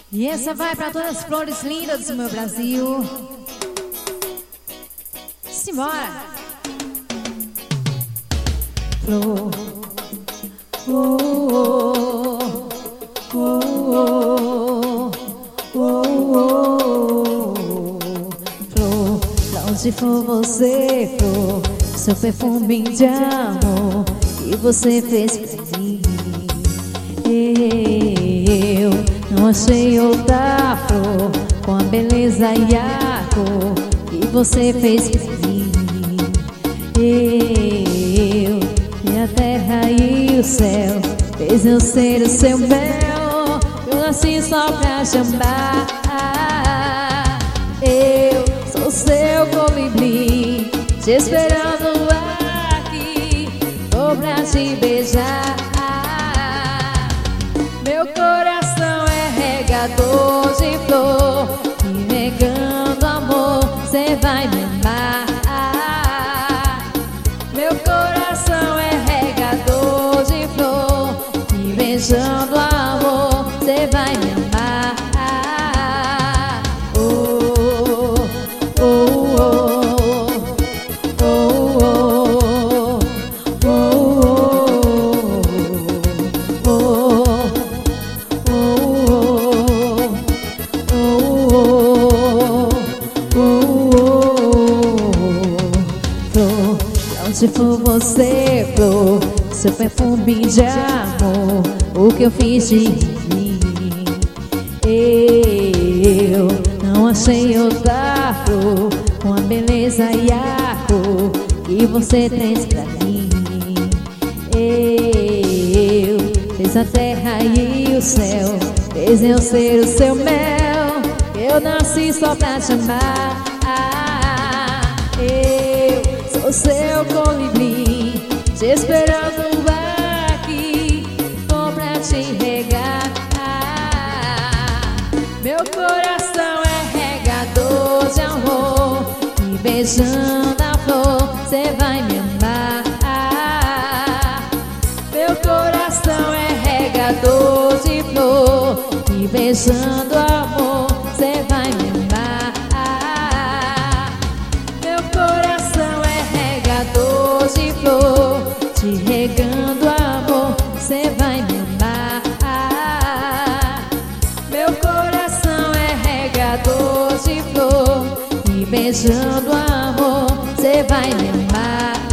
E essa vai para todas as flores lindas do meu Brasil. Simbora! Flor, oh, oh, oh, oh, oh, oh. Flor, pra onde for você, flor, seu perfume de amor que você fez pra mim. Eu não achei outra flor com a beleza e a cor que você fez pra mim. Eu e a terra e o céu fez eu ser o seu mel. Eu nasci só pra te amar. Eu sou seu colibri, te esperando aqui, tô pra te beijar. Meu coração é regador de flor, e regando amor, cê vai me amar. Meu coração é regador de flor, e beijando amor, cê vai me amar. Oh, oh, oh, oh, oh, oh, oh, oh. Se for você, flor, seu perfume de amor, o que eu fiz de mim. Eu não achei outra flor com a beleza e a cor que você traz pra mim. Eu fiz a terra e o céu, fez eu ser o seu mel. Eu nasci só pra te amar. Eu sou seu colibri, te esperando aqui, tô pra te regar. Meu coração é regador de amor, e beijando a flor, cê vai me amar. Meu coração é regador de flor, e beijando amor, cê vai me amar. De flor, te regando amor, cê vai me amar. Meu coração é regador de flor, e beijando amor, cê vai me amar.